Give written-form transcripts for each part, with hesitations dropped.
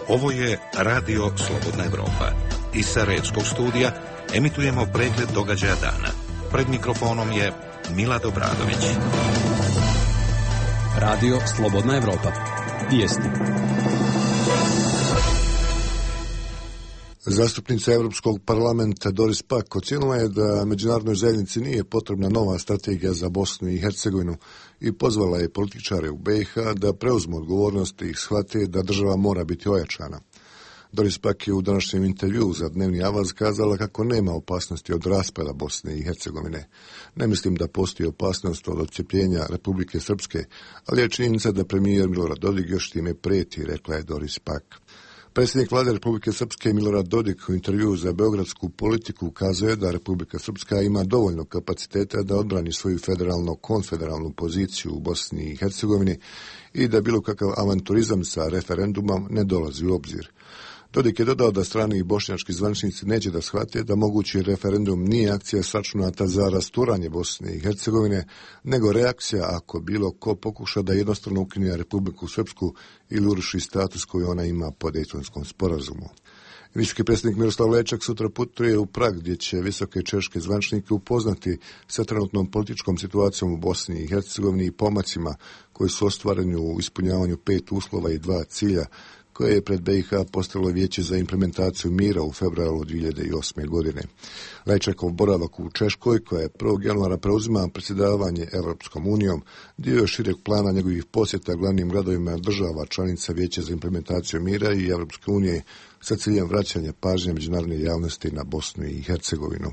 Ovo je Radio Slobodna Evropa. Iz Sarajevskog studija emitujemo pregled događaja dana. Pred mikrofonom je Milad Obradović. Radio Slobodna Evropa. Vijesti. Zastupnica Europskog parlamenta Doris Pack ocijenila je da međunarodnoj zajednici nije potrebna nova strategija za Bosnu i Hercegovinu i pozvala je političare u BiH da preuzmu odgovornost i shvate da država mora biti ojačana. Doris Pack je u današnjem intervjuu za Dnevni Avaz kazala kako nema opasnosti od raspada Bosne i Hercegovine. Ne mislim da postoji opasnost od odcjepljenja Republike Srpske, ali je činjenica da premijer Milorad Dodik još time prijeti, rekla je Doris Pack. Predsjednik vlade Republike Srpske Milorad Dodik u intervjuu za beogradsku politiku ukazuje da Republika Srpska ima dovoljno kapaciteta da odbrani svoju federalno-konfederalnu poziciju u Bosni i Hercegovini i da bilo kakav avanturizam sa referendumom ne dolazi u obzir. Dodik je dodao da strani i bošnjački zvaničnici neće da shvate da mogući referendum nije akcija sračunata za rasturanje Bosne i Hercegovine, nego reakcija ako bilo ko pokuša da jednostavno ukine Republiku Srpsku ili uruši status koji ona ima po Dejtonskom sporazumu. Visoki predsjednik Miroslav Lečak sutra putuje u Prag gdje će visoke češke zvaničnike upoznati sa trenutnom političkom situacijom u Bosni i Hercegovini i pomacima koji su ostvareni u ispunjavanju 5 uslova i 2 cilja koje je pred BiH postavilo Vijeće za implementaciju mira u februaru 2008. godine. Lečakov boravak u Češkoj, koja je 1. januara preuzima predsjedavanje Europskom unijom, dio je šireg plana njegovih posjeta glavnim gradovima država članica Vijeća za implementaciju mira i Europske unije sa ciljem vraćanja pažnje međunarodne javnosti na Bosnu i Hercegovinu.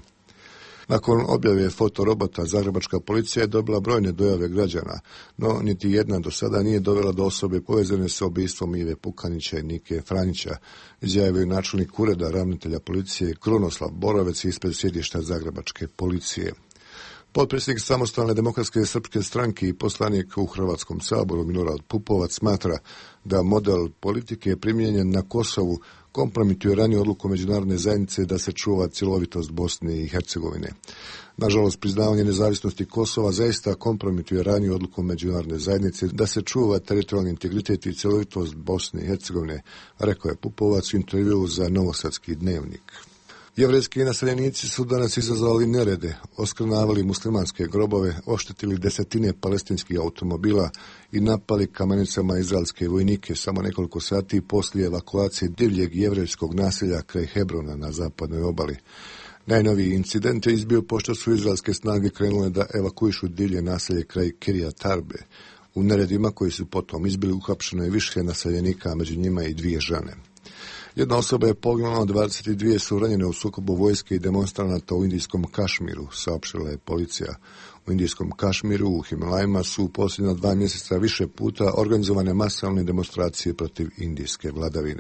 Nakon objave fotorobota, zagrebačka policija je dobila brojne dojave građana, no niti jedna do sada nije dovela do osobe povezane sa ubistvom Ive Pukanića i Nike Franjića, izjavio je načelnik ureda ravnatelja policije Krunoslav Borovec ispred sjedišta zagrebačke policije. Potpredsjednik Samostalne demokratske srpske stranke i poslanik u Hrvatskom saboru Milorad Pupovac smatra da model politike primijenjen na Kosovu kompromituje raniju odluku međunarodne zajednice da se čuva cjelovitost Bosne i Hercegovine. Nažalost, priznavanje nezavisnosti Kosova zaista kompromituje raniju odluku međunarodne zajednice da se čuva teritorijalni integritet i cjelovitost Bosne i Hercegovine, rekao je Pupovac u intervjuu za Novosadski dnevnik. Jevrejski naseljenici su danas izazvali nerede, oskrnavali muslimanske grobove, oštetili desetine palestinskih automobila i napali kamenicama izraelske vojnike samo nekoliko sati poslije evakuacije divljeg jevrejskog naselja kraj Hebrona na zapadnoj obali. Najnoviji incident je izbio pošto su izraelske snage krenule da evakuišu divlje naselje kraj Kiryat Arbe. U neredima koji su potom izbili uhapšeno je više naseljenika, među njima i 2 žene. Jedna osoba je poginula, 22 su ranjene u sukobu vojske i demonstranata u indijskom Kašmiru, saopštila je policija. U indijskom Kašmiru u Himalajima su u posljednja 2 mjeseca više puta organizovane masovne demonstracije protiv indijske vladavine.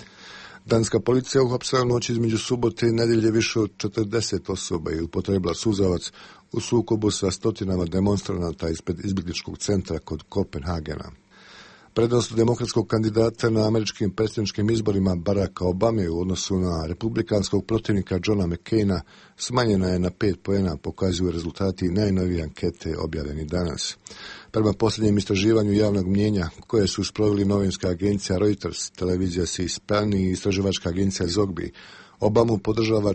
Danska policija uhapsila noć između subote i nedjelje više od 40 osoba i upotrijebila suzavac u sukobu sa stotinama demonstranata ispred izbjegličkog centra kod Kopenhagena. Prednost demokratskog kandidata na američkim predsjedničkim izborima Baracka Obame u odnosu na republikanskog protivnika Johna McCaina smanjena je na 5 poena, pokazuju rezultati najnovije ankete objavljeni danas. Prema posljednjem istraživanju javnog mnijenja koje su sproveli novinska agencija Reuters, televizija C-SPAN i istraživačka agencija Zogby, Obamu podržava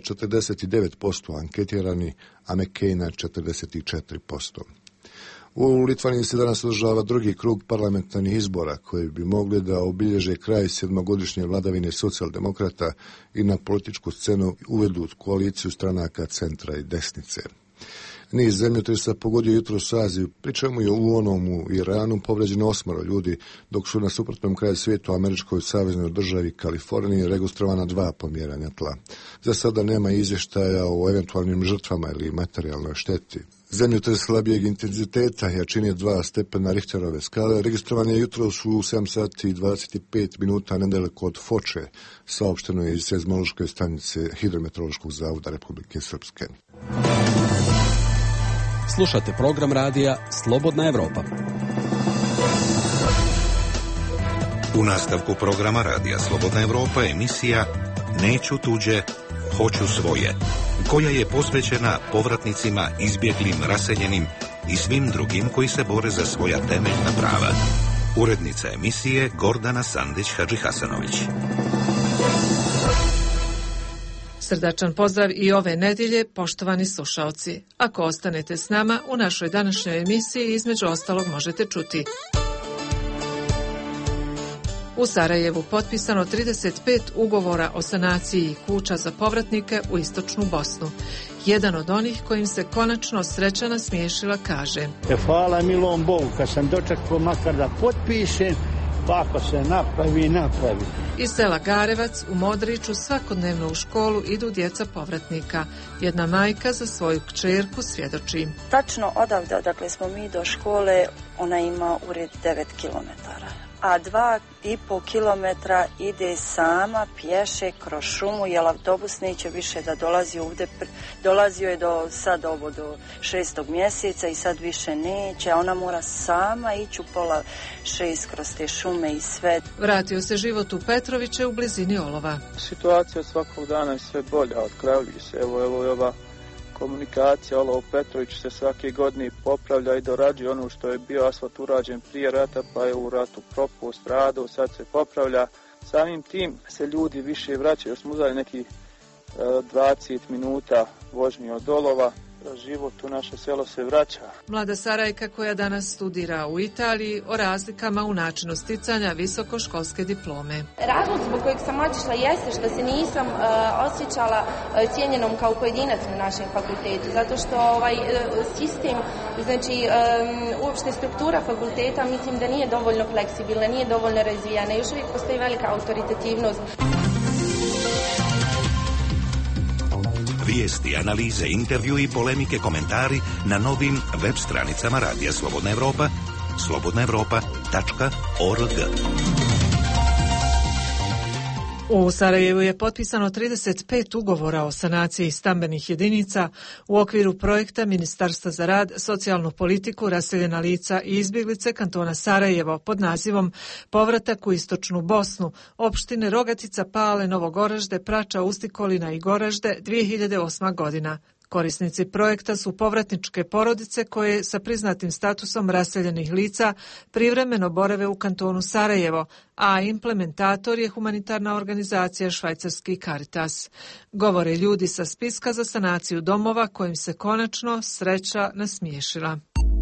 49% anketirani, a McCaina 44%. U Litvaniji se danas održava drugi krug parlamentarnih izbora koji bi mogli da obilježe kraj 7-godišnje vladavine socijaldemokrata i na političku scenu uvedu koaliciju stranaka centra i desnice. Niz zemljotresa pogodio jutros Aziju, pri čemu je u onom Iranu povređeno 8 ljudi, dok su na suprotnom kraju svijeta u američkoj saveznoj državi Kaliforniji registrovana 2 pomjeranja tla. Za sada nema izvještaja o eventualnim žrtvama ili materijalnoj šteti. Zemljotres slabijeg intenziteta, jačine 2 stepena Richterove skale, registrovan je jutros u 7 sati i 25 minuta nedaleko od Foče, saopšteno je iz seizmološke stanice Hidrometeorološkog zavoda Republike Srpske. Slušate program radija Slobodna Evropa. U nastavku programa radija Slobodna Evropa emisija Neću tuđe, hoću svoje, koja je posvećena povratnicima, izbjeglim, raseljenim i svim drugim koji se bore za svoja temeljna prava. Urednica emisije Gordana Sandić-Hadžihasanović. Srdačan pozdrav i ove nedjelje, poštovani slušaoci. Ako ostanete s nama, u našoj današnjoj emisiji između ostalog možete čuti: u Sarajevu potpisano 35 ugovora o sanaciji kuća za povratnike u istočnu Bosnu. Jedan od onih kojim se konačno sreća nasmiješila kaže: Hvala milom Bogu, kad sam dočekao makar da potpišem, pa ako se napravi. Iz sela Garevac u Modriću svakodnevno u školu idu djeca povratnika. Jedna majka za svoju kćerku svjedoči: tačno odavde, odakle smo mi do škole, ona ima ured 9 kilometara. A 2,5 kilometra ide sama, pješe kroz šumu, jer autobus neće više da dolazi ovdje. Dolazio je do 6. mjeseca i sad više neće, a ona mora sama ići u 5:30 kroz te šume i sve. Vratio se život u Petroviće u blizini Olova. Situacija svakog dana je sve bolja, otkravljuju se. Evo i ova komunikacija, Olovo Petrović se svake godine popravlja i dorađuje. Ono što je bio asfalt urađen prije rata, pa je u ratu propao, stradao, sad se popravlja. Samim tim se ljudi više vraćaju. Smo uzeli neki 20 minuta vožnje od Olova. Život u naše selo se vraća. Mlada Sarajka koja danas studira u Italiji o razlikama u načinu sticanja visokoškolske diplome. Razlog zbog kojeg sam otišla jeste što se nisam osjećala cijenjenom kao pojedinac na našem fakultetu, zato što sistem, znači uopšte struktura fakulteta mislim da nije dovoljno fleksibilna, nije dovoljno razvijena, još uvijek postoji velika autoritativnost. Vijesti, analize, intervju i polemike, komentari na novim web stranicama Radija Slobodna Evropa, slobodnaevropa.org. U Sarajevu je potpisano 35 ugovora o sanaciji stambenih jedinica u okviru projekta Ministarstva za rad, socijalnu politiku, raseljena lica i izbjeglice kantona Sarajevo pod nazivom Povratak u istočnu Bosnu, opštine Rogatica, Pale, Novogoražde, Prača, Ustikolina i Goražde, 2008. godina. Korisnici projekta su povratničke porodice koje sa priznatim statusom raseljenih lica privremeno borave u kantonu Sarajevo, a implementator je humanitarna organizacija švajcarski Caritas. Govore ljudi sa spiska za sanaciju domova kojim se konačno sreća nasmiješila.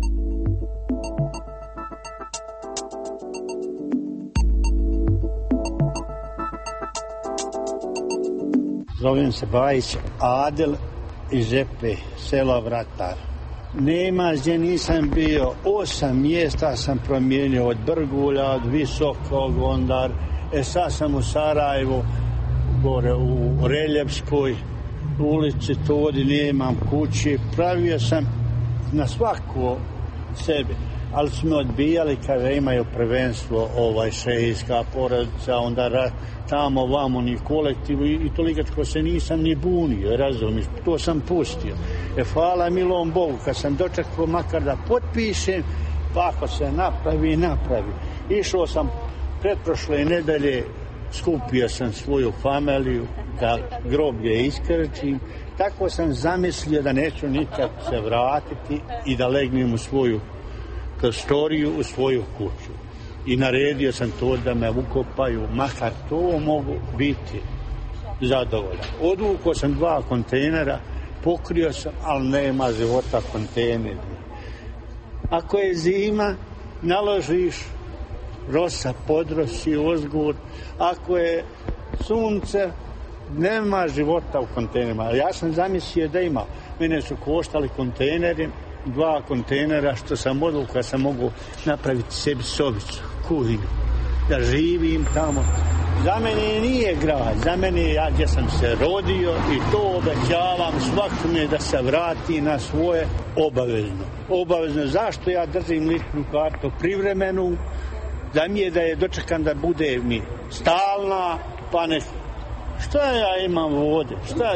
Zovem se Bajić Adel iz Žepe, selo Vratar. Nema gdje nisam bio, 8 mjesta sam promijenio, od Brgulja, od Visokog, ondar. Sad sam u Sarajevu, gore u Reljepskoj ulici, todi nemam kući. Pravio sam na svaku sebe, ali smo odbijali kada imaju prvenstvo šejska porodica, onda tamo vamo ni kolektivu i toliko se nisam ni bunio, razumiješ, to sam pustio. Hvala milom Bogu, kad sam dočekao makar da potpišem, pa ako se napravi. Išao sam pretprošle nedelje, skupio sam svoju familiju da groblje iskrčim, tako sam zamislio da neću nikad se vratiti i da legnem u svoju prostoriju, u svoju kuću. I naredio sam to da me ukopaju, makar to mogu biti zadovoljan. Odvukao sam 2 kontejnera, pokrio sam, ali nema života kontejnera. Ako je zima, naložiš, rosa podrosi, ozgur. Ako je sunce, nema života u kontejnerima. Ja sam zamislio da ima. Mene su koštali kontejneri, 2 kontejnera, što sam odlukao, sam mogu napraviti sebi sobicu, kuhinju, da živim tamo. Za mene nije grad, za mene ja gdje sam se rodio i to obećavam svakome da se vrati na svoje obavezno. Zašto ja držim ličnu kartu privremenu? Da mi je da je dočekam da bude mi stalna, pa ne. Šta ja imam vode?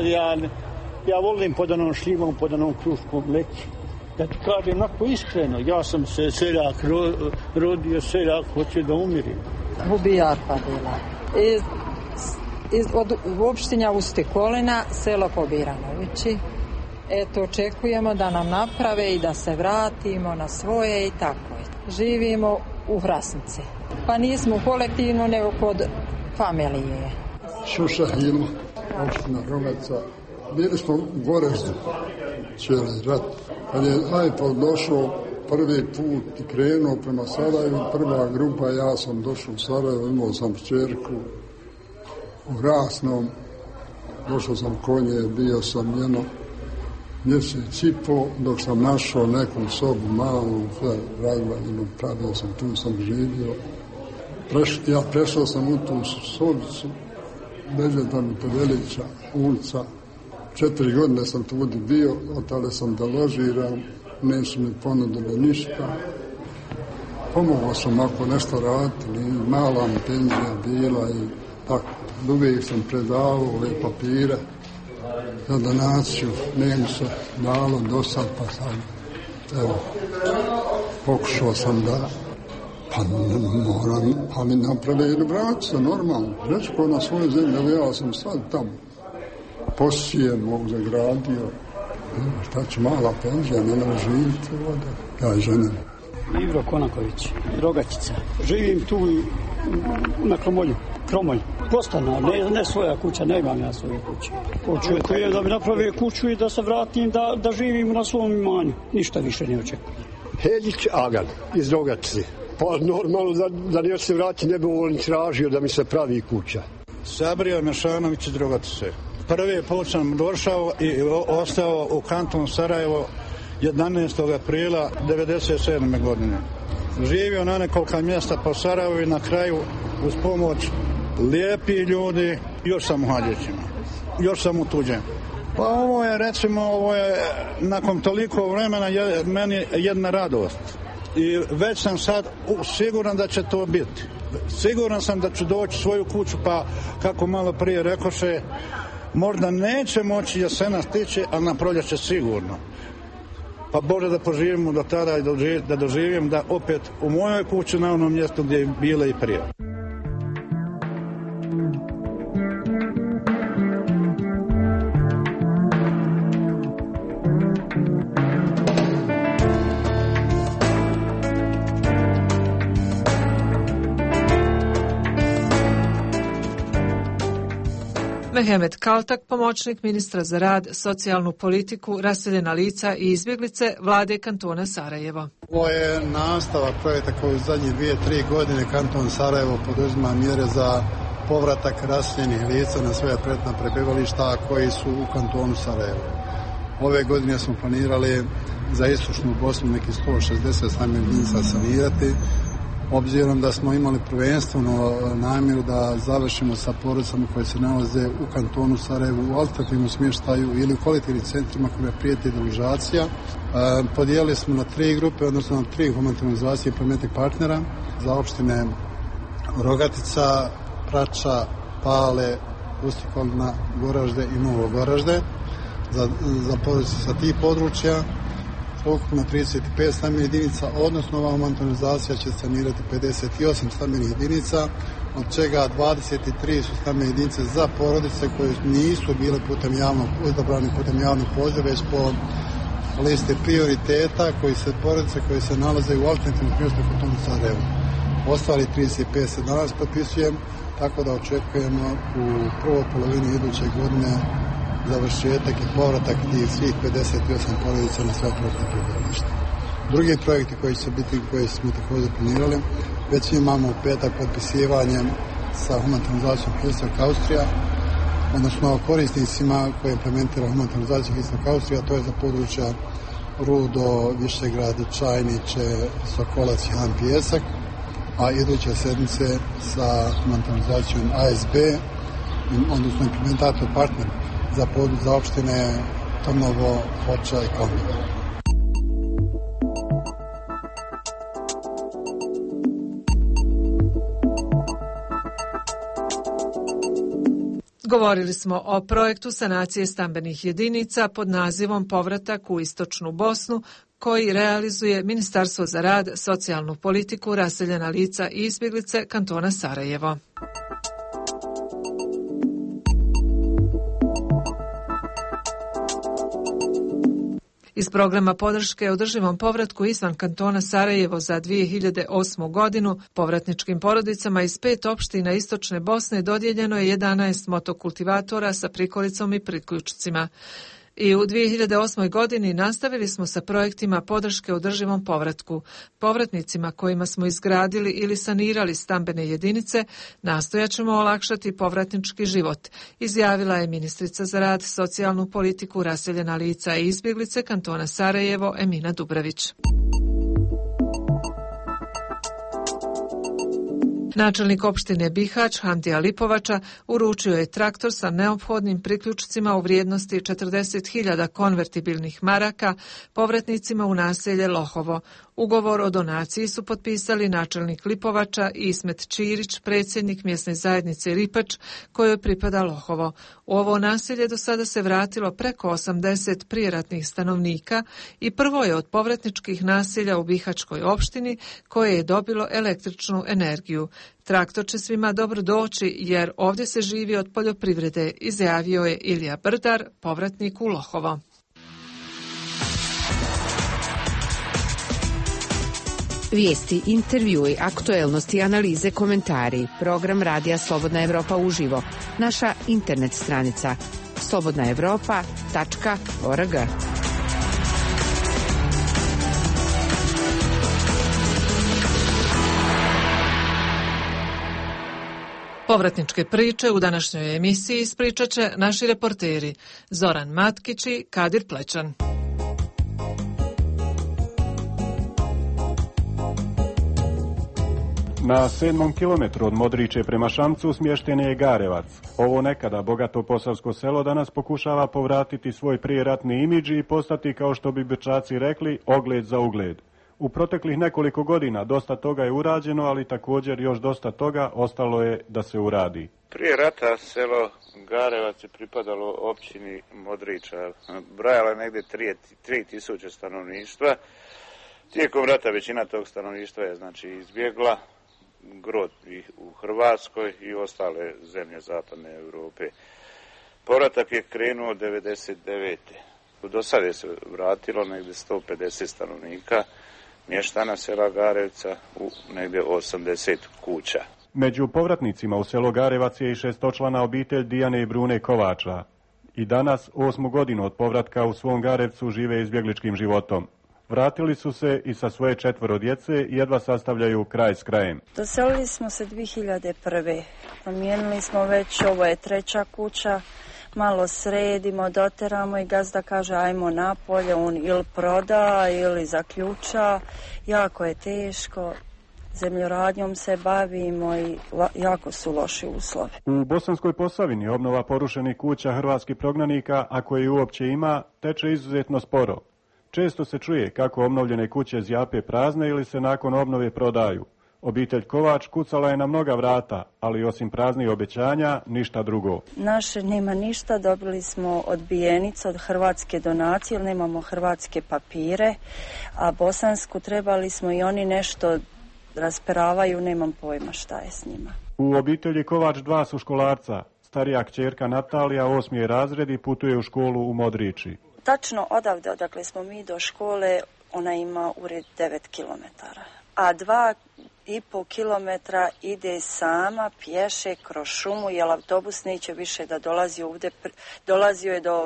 Ja volim pod onom šljivom, pod onom kruškom mleki. Da ti kažem onako iskreno, ja sam se seljak rodio, seljak hoće da umirim. Bubijarka bila. Od opštinja Ustikolina, selo Pobiranovići. Eto, očekujemo da nam naprave i da se vratimo na svoje i tako. Živimo u Hrasnici. Pa nismo kolektivno, nego kod familije. Šušahilo. opština Rogatica. Bili smo u Goreždu cijeli rat. Kad je Ajpol došao prvi put i krenuo prema Sarajevu, prva grupa, ja sam došao u Sarajevo, imao sam čerku u Grasnom, došao sam konje, bio sam jedno mjesec i po, dok sam našao neku sobu malu, razvaljenu, pravio sam, tu sam živio. Ja prešao sam u tu sobicu, Bežetan Podelića, ulica. 4 godine sam tu bio, od tada sam da ložiram, nisu mi ponudili ništa. Pomogao sam ako nešto raditi, mala mi penzija bila i tako. Uvijek sam predavao ove papire za donaciju, nema se dalo do sad, pa sam, evo, pokušao sam da, pa moram, pa mi napravili vrati se normalno, rečko na svoju zemlju, ja sam sad tamo, posijen, mogu zagradio, šta će, mala penzija, ne može živjeti ovdje, ja i žena. Ivro Konaković, Rogatica. Živim tu na Kromolju. Postana, ne svoja kuća, ne imam ja svoje kuće. Očekujem da mi naprave kuću i da se vratim, da živim na svom imanju. Ništa više ne očekujem. Heljić Agan iz Rogatice. Pa normalno da ne se vrati, ne bi on tražio da mi se pravi kuća. Sabrija Mešanović iz Rogatice. Prvi put sam došao i ostao u kanton Sarajevo 11. aprila 1997. godine. Živio na nekolika mjesta po Sarajevu i na kraju uz pomoć lijepi ljudi, još sam u Haljićima, još sam u tuđem. Pa ovo je, recimo, nakon toliko vremena meni jedna radost. I već sam sad siguran da će to biti. Siguran sam da ću doći svoju kuću, pa kako malo prije rekoše, možda neće moći jesena stići, ali na proljeće sigurno. Pa Bože da poživimo do tada i da doživim da opet u mojoj kući na onom mjestu gdje je bila i prije. Mehmet Kaltak, pomoćnik ministra za rad, socijalnu politiku, raseljena lica i izbjeglice Vlade kantona Sarajevo. Ovo je nastavak projekta koji u zadnje 2-3 godine kanton Sarajevo poduzima mjere za povratak raseljenih lica na svoja prethodna prebivališta koji su u kantonu Sarajevo. Ove godine smo planirali za istočnu Bosnu neki 160 stambenih jedinica sanirati. Obzirom da smo imali prvenstveno namjeru da završimo sa porodicama koje se nalaze u kantonu Sarajevu u alternativnom smještaju ili u kolektivnim centrima kojima prijeti deložacija, podijelili smo na 3 grupe, odnosno na 3 humanitarne organizacije i plemenitih partnera za opštine Rogatica, Prača, Pale, Ustikolna, Goražde i Novo Goražde za porodice sa tih područja. Ukupno 35 stambenih jedinica, odnosno ova humanitarna organizacija će sanirati 58 stambenih jedinica, od čega 23 su stambene jedinice za porodice koje nisu bile odabrane putem javnog poziva, već po listi prioriteta porodice koje se nalaze u alternativnom smještaju u kantonu Sarajevo. Ostali 35 se danas potpisujem, tako da očekujemo u prvoj polovini iduće godine završetak i povratak tih svih 58 porodica na svoje prethodne prebivalište. Drugi projekti koji će biti, koji smo također planirali, već imamo u petak potpisivanje sa humanitarnom organizacijom Istok Austrija, odnosno korisnicima koji implementira humanitarnu organizaciju Istok Austrija, to je za područja Rudo, Višegrad, Čajniće, Sokolac i Han Pijesak, a iduće sedmice sa humanitarnom organizacijom ASB, odnosno implementator partner za opštine Trnovo, Foča i Kalmina. Govorili smo o projektu sanacije stambenih jedinica pod nazivom Povratak u istočnu Bosnu, koji realizuje Ministarstvo za rad, socijalnu politiku, raseljena lica i izbjeglice kantona Sarajevo. Iz programa podrške održivom povratku izvan kantona Sarajevo za 2008. godinu povratničkim porodicama iz 5 opština istočne Bosne dodijeljeno je 11 motokultivatora sa prikolicom i priključcima. I u 2008. godini nastavili smo sa projektima podrške održivom povratku. Povratnicima kojima smo izgradili ili sanirali stambene jedinice nastojat ćemo olakšati povratnički život, izjavila je ministrica za rad, socijalnu politiku, raseljena lica i izbjeglice kantona Sarajevo Emina Dubravić. Načelnik opštine Bihać Hamdija Lipovača uručio je traktor sa neophodnim priključcima u vrijednosti 40.000 konvertibilnih maraka povratnicima u naselje Lohovo. Ugovor o donaciji su potpisali načelnik Lipovača Ismet Čirić, predsjednik mjesne zajednice Ripač, kojoj pripada Lohovo. U ovo naselje do sada se vratilo preko 80 prijeratnih stanovnika i prvo je od povratničkih naselja u Bihaćkoj opštini koje je dobilo električnu energiju. Traktor će svima dobro doći jer ovdje se živi od poljoprivrede, izjavio je Ilija Brdar, povratnik u Lohovo. Vijesti, intervjui, aktuelnosti, analize, komentari. Program Radija Slobodna Evropa uživo. Naša internet stranica slobodnaevropa.org. Povratničke priče u današnjoj emisiji ispričat će naši reporteri Zoran Matkić i Kadir Plećan. Na 7. kilometru od Modriče prema Šamcu smješten je Garevac. Ovo nekada bogato posavsko selo danas pokušava povratiti svoj prijeratni imidž i postati, kao što bi Bečaci rekli, ogled za ugled. U proteklih nekoliko godina dosta toga je urađeno, ali također još dosta toga ostalo je da se uradi. Prije rata selo Garevac je pripadalo općini Modriča. Brojalo je negdje 3000 stanovništva. Tijekom rata većina tog stanovništva je izbjegla, grod u Hrvatskoj i ostale zemlje zapadne Europe. Povratak je krenuo 1999. Do sada je se vratilo negdje 150 stanovnika mještana sela Garevca u negdje 80 kuća. Među povratnicima u selo Garevac je i 6-člana obitelj Dijane i Brune Kovača. I danas, 8. godinu od povratka u svom Garevcu, žive izbjegličkim životom. Vratili su se i sa svoje 4 djece i jedva sastavljaju kraj s krajem. Doselili smo se 2001. Promijenili smo već, ovo je 3. kuća. Malo sredimo, doteramo i gazda kaže ajmo napolje, on ili proda ili zaključa. Jako je teško, zemljoradnjom se bavimo i jako su loši uslovi. U Bosanskoj Posavini obnova porušenih kuća hrvatskih prognanika, ako je uopće ima, teče izuzetno sporo. Često se čuje kako obnovljene kuće zjape prazne ili se nakon obnove prodaju. Obitelj Kovač kucala je na mnoga vrata, ali osim praznih obećanja, ništa drugo. Naše nema ništa, dobili smo odbijenicu od hrvatske donacije, jer nemamo hrvatske papire, a bosansku trebali smo i oni nešto rasperavaju, nemam pojma šta je s njima. U obitelji Kovač 2 su školarca. Starija kćerka Natalija, 8. razred i putuje u školu u Modriči. Tačno odakle smo mi do škole, ona ima ured 9 kilometara, a 2,5 kilometra ide sama, pješe kroz šumu, jer autobus neće više da dolazi ovdje. Dolazio je do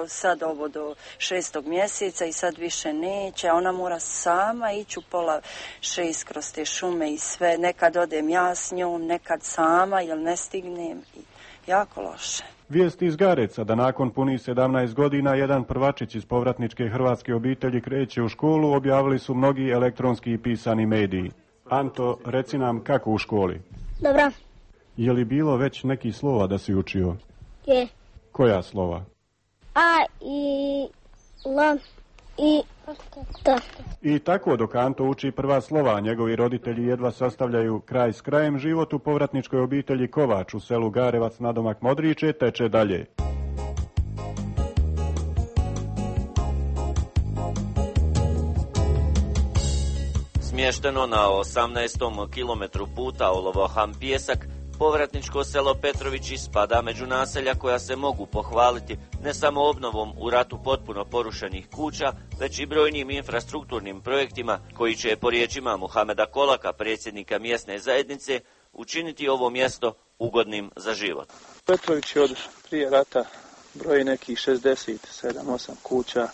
6. mjeseca i sad više neće, a ona mora sama ići u 5:30 kroz te šume i sve. Nekad odem ja s njom, nekad sama, jer ne stignem. Jako loše. Vijest iz Gareca da nakon punih 17 godina jedan prvačić iz povratničke hrvatske obitelji kreće u školu objavili su mnogi elektronski i pisani mediji. Anto, reci nam kako u školi? Dobro. Je li bilo već nekih slova da si učio? Je. Koja slova? A, i, L, i, T. I tako dok Anto uči prva slova, njegovi roditelji jedva sastavljaju kraj s krajem, život u povratničkoj obitelji Kovač u selu Garevac nadomak Modriče teče dalje. Smješteno na 18. kilometru puta Olovo-Han Pijesak, Povratničko selo Petrovići spada među naselja koja se mogu pohvaliti ne samo obnovom u ratu potpuno porušenih kuća, već i brojnim infrastrukturnim projektima koji će, po riječima Muhameda Kolaka, predsjednika mjesne zajednice, učiniti ovo mjesto ugodnim za život. Petrović je od prije rata broji nekih 67-8 kuća,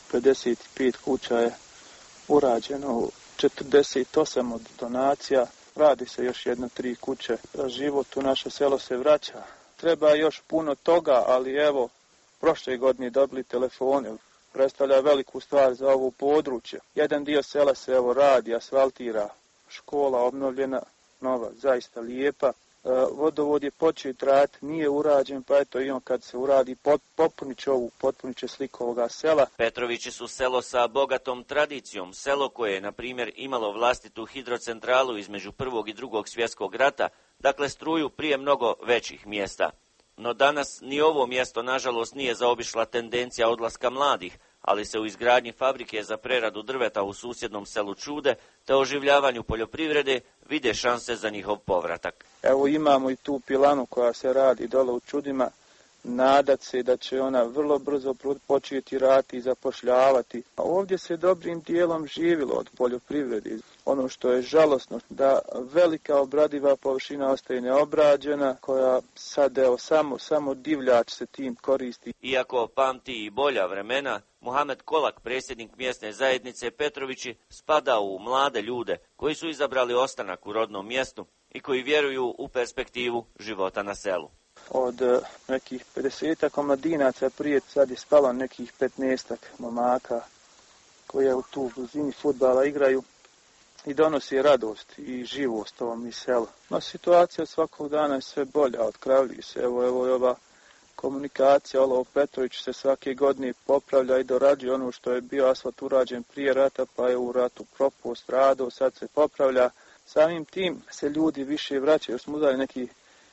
55 kuća je urađeno, 48 od donacija. Radi se još 1-3 kuće. Život u naše selo se vraća. Treba još puno toga, ali evo, prošle godine dobili telefone. Predstavlja veliku stvar za ovo područje. Jedan dio sela se evo radi, asfaltira, škola obnovljena, nova, zaista lijepa. Vodovod je počeo trajati, nije urađen, pa eto i on kad se uradi potpunit će sliku ovoga sela. Petrovići su selo sa bogatom tradicijom, selo koje je, na primjer, imalo vlastitu hidrocentralu između Prvog i Drugog svjetskog rata, dakle struju prije mnogo većih mjesta. No danas ni ovo mjesto, nažalost, nije zaobišla tendencija odlaska mladih, ali se u izgradnji fabrike za preradu drveta u susjednom selu Čude te oživljavanju poljoprivrede vide šanse za njihov povratak. Evo imamo i tu pilanu koja se radi dole u Čudima. Nadat se da će ona vrlo brzo početi raditi i zapošljavati. A ovdje se dobrim dijelom živilo od poljoprivrede. Ono što je žalosno, da velika obradiva površina ostaje neobrađena, koja sad evo samo divljač se tim koristi. Iako pamti i bolja vremena, Muhamed Kolak, predsjednik mjesne zajednice Petrovići, spada u mlade ljude koji su izabrali ostanak u rodnom mjestu i koji vjeruju u perspektivu života na selu. Od nekih 50 omladinaca prije sad je spalo nekih 15 momaka koji u tu blizini fudbala igraju i donosi radost i živost ovom i selu. No situacija svakog dana je sve bolja, otkravljuju se. Evo ova komunikacija, u Petrović se svake godine popravlja i dorađuje ono što je bio asfalt urađen prije rata, pa je u ratu propao, stradao, sad se popravlja. Samim tim se ljudi više vraćaju, smo uzeli neki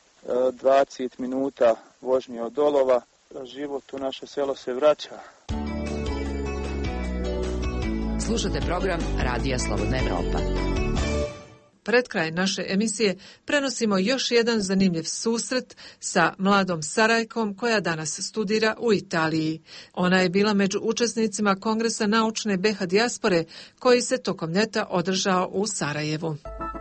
20 minuta vožnje od Dolova, život u naše selo se vraća. Slušate program Radija Slobodna Evropa. Pred kraj naše emisije prenosimo još jedan zanimljiv susret sa mladom Sarajkom koja danas studira u Italiji. Ona je bila među učesnicima Kongresa naučne BiH dijaspore koji se tokom ljeta održao u Sarajevu.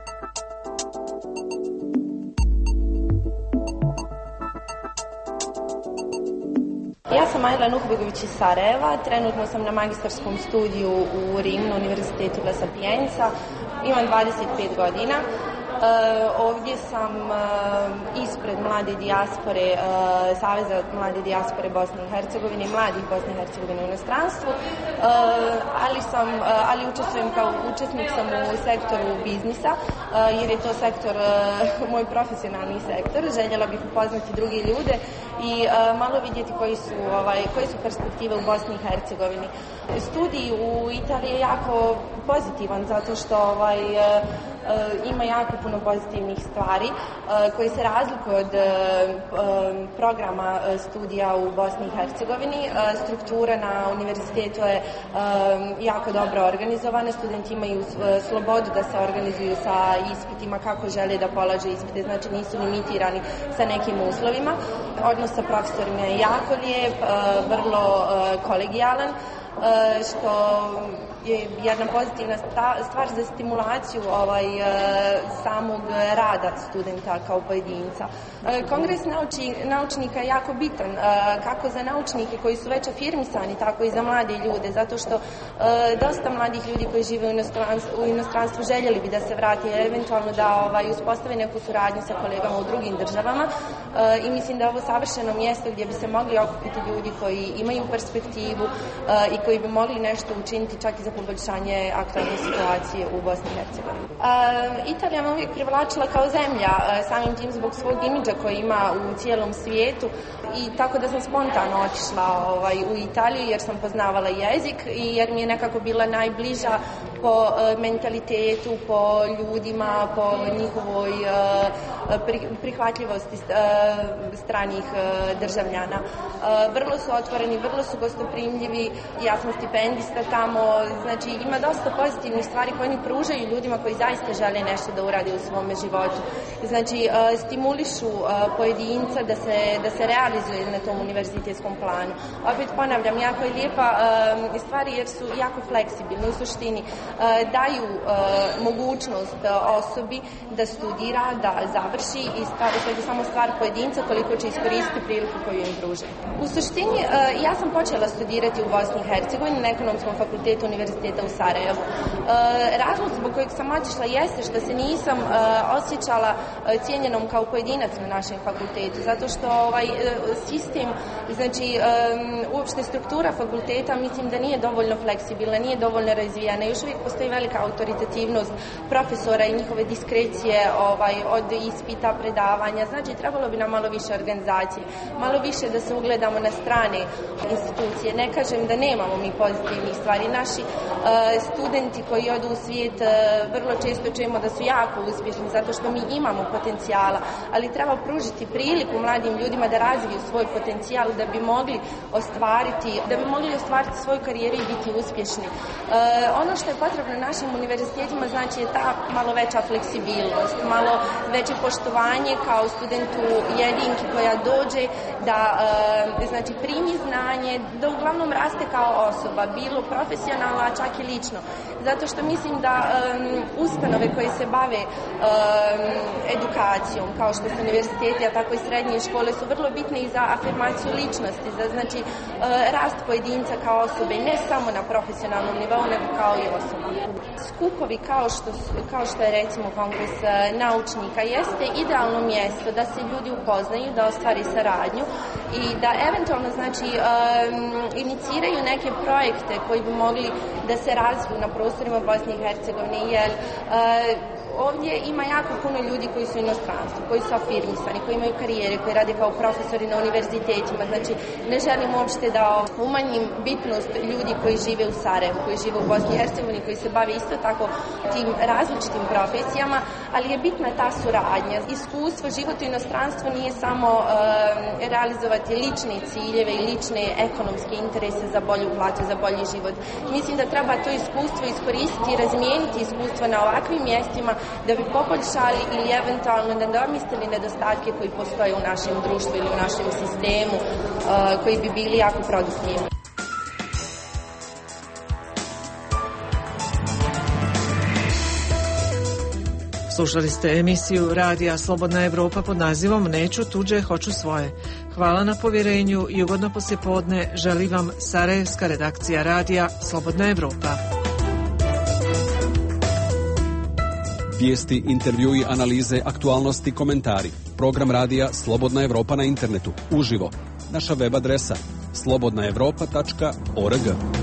Ja sam Ajla Nuhbegović iz Sarajeva, trenutno sam na magistarskom studiju u Rimu na Univerzitetu La Sapienza, imam 25 godina. Ovdje sam ispred mlade dijaspore, Saveza mlade dijaspore Bosne i Hercegovine i mladih Bosne i Hercegovine u inostranstvu, ali učestvujem kao učesnik sam u sektoru biznisa, jer je to sektor, moj profesionalni sektor. Željela bih upoznati drugi ljude i malo vidjeti koje su perspektive u Bosni i Hercegovini. Studij u Italiji je jako pozitivan zato što ima jako puno pozitivnih stvari koji se razlikuju od programa studija u Bosni i Hercegovini. Struktura na univerzitetu je jako dobro organizovana. Studenti imaju slobodu da se organizuju sa ispitima kako žele da polaže ispite, znači nisu limitirani sa nekim uslovima. Odnos sa profesorima je jako lijep, vrlo kolegijalan, što je jedna pozitivna stvar za stimulaciju samog rada studenta kao pojedinca. Kongres naučnika je jako bitan, kako za naučnike koji su već afirmisani, tako i za mlade ljude, zato što dosta mladih ljudi koji žive u inostranstvu željeli bi da se vrati, eventualno da uspostave neku suradnju sa kolegama u drugim državama i mislim da je ovo savršeno mjesto gdje bi se mogli okupiti ljudi koji imaju perspektivu i koji bi mogli nešto učiniti čak i za poboljšanje aktualne situacije u Bosni i Hercegovini. Italija me uvijek privlačila kao zemlja, samim tim zbog svog imidža koji ima u cijelom svijetu i tako da sam spontano otišla u Italiju jer sam poznavala jezik i jer mi je nekako bila najbliža po mentalitetu, po ljudima, po njihovoj prihvatljivosti stranih državljana. Vrlo su otvoreni, vrlo su gostoprimljivi, ja sam stipendista tamo, znači ima dosta pozitivnih stvari koje oni pružaju ljudima koji zaista žele nešto da urade u svome životu. Znači, stimulišu pojedinca da se realizuje na tom univerzitetskom planu. Opet ponavljam, jako je lijepa stvari jer su jako fleksibilni. U suštini daju mogućnost osobi da studira, da završi i sad je samo stvar pojedinca koliko će iskoristiti priliku koju im pruže. U suštini, ja sam počela studirati u Bosni i Hercegovini na Ekonomskom fakultetu Univerziteta u Sarajevu. Razlog zbog kojeg sam otišla jeste što se nisam osjećala cijenjenom kao pojedinac na našem fakultetu, zato što sistem, znači uopšte struktura fakulteta mislim da nije dovoljno fleksibilna, nije dovoljno razvijena, još uvijek postoji velika autoritativnost profesora i njihove diskrecije od ispita, predavanja, znači trebalo bi nam malo više organizacije, malo više da se ugledamo na strane institucije. Ne kažem da nemamo mi pozitivnih stvari. Naši studenti koji odu u svijet vrlo često čujemo da su jako uspješni zato što mi imamo potencijala, ali treba pružiti priliku mladim ljudima da razviju svoj potencijal da bi mogli ostvariti svoju karijeru i biti uspješni. Ono što je potrebno našim univerzitetima znači je ta malo veća fleksibilnost, malo veće poštovanje kao studentu jedinki koja dođe da znači primi znanje, da uglavnom raste kao osoba, bilo profesionalno, a čak i lično. Zato što mislim da ustanove koje se bave edukacijom, kao što su univerziteti, a tako i srednje škole, su vrlo bitne i za afirmaciju ličnosti, za znači rast pojedinca kao osobe, ne samo na profesionalnom nivou, nego kao i osoba. Skupovi kao što je recimo kongres naučnika jeste idealno mjesto da se ljudi upoznaju, da ostvari saradnju i da eventualno znači iniciraju neke projekte koji bi mogli da se razviju na prostorima Bosne i Hercegovine, jer ovdje ima jako puno ljudi koji su u inostranstvu, koji su afirmisani, koji imaju karijere, koji rade kao profesori na univerzitetima. Znači, ne želim uopšte da umanjim bitnost ljudi koji žive u Sarajevu, koji žive u Bosni i Hercegovini, koji se bave isto tako tim različitim profesijama, ali je bitna ta suradnja. Iskustvo, život u inostranstvu nije samo realizovati lične ciljeve i lične ekonomske interese za bolju platu, za bolji život. Mislim da treba to iskustvo iskoristiti i razmijeniti iskustvo na ovakvim mjestima da bi poboljšali ili eventualno nadomjestili nedostatke koji postoje u našem društvu ili u našem sistemu koji bi bili jako produktivni. Slušali ste emisiju Radija Slobodna Evropa pod nazivom Neću tuđe, hoću svoje. Hvala na povjerenju i ugodno poslijepodne želi vam sarajevska redakcija Radija Slobodna Evropa. Vijesti, intervjui, analize, aktualnosti, komentari. Program radija Slobodna Evropa na internetu, uživo. Naša web adresa slobodnaevropa.org.